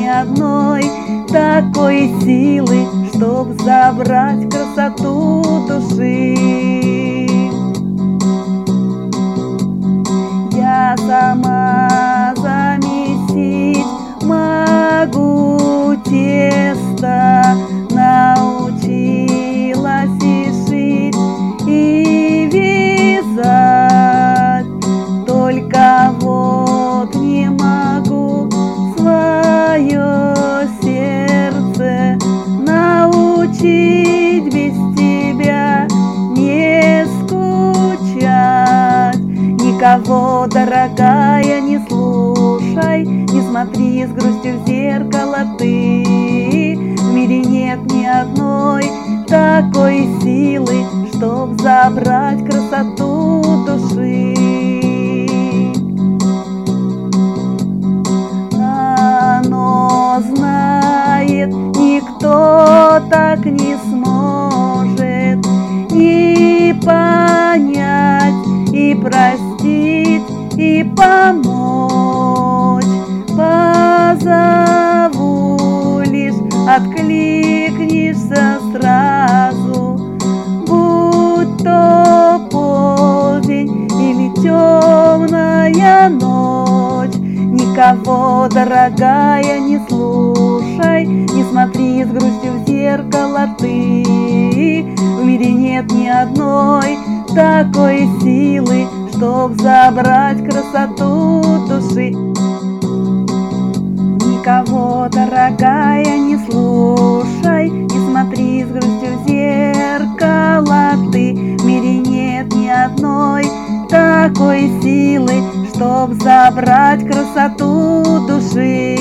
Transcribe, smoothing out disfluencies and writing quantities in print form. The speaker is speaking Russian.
одной такой силы, чтоб забрать красоту души. Я сама замесить могу тесто, научилась и шить, и вязать. Только вот не могу свое сердце научить без тебя не скучать. Никого, дорогая, не слушай, не смотри с грустью в зеркало ты. В мире нет ни одной такой силы, чтоб забрать красоту души. Оно знает, никто так не сможет и понять, и простить, и помочь. Позову лишь, откликнешься сразу, будь то полдень или темная ночь. Никого, дорогая, не слушай, не смотри с грустью в зеркало ты. В мире нет ни одной такой силы, чтоб забрать красоту души. Никого, дорогая, не слушай, не смотри с грустью в зеркало ты. В мире нет ни одной такой силы, чтоб забрать красоту души.